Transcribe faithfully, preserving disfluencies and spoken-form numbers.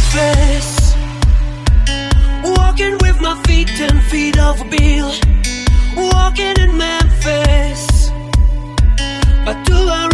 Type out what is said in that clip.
Memphis, walking with my feet ten feet off a bill. Walking in Memphis, but do I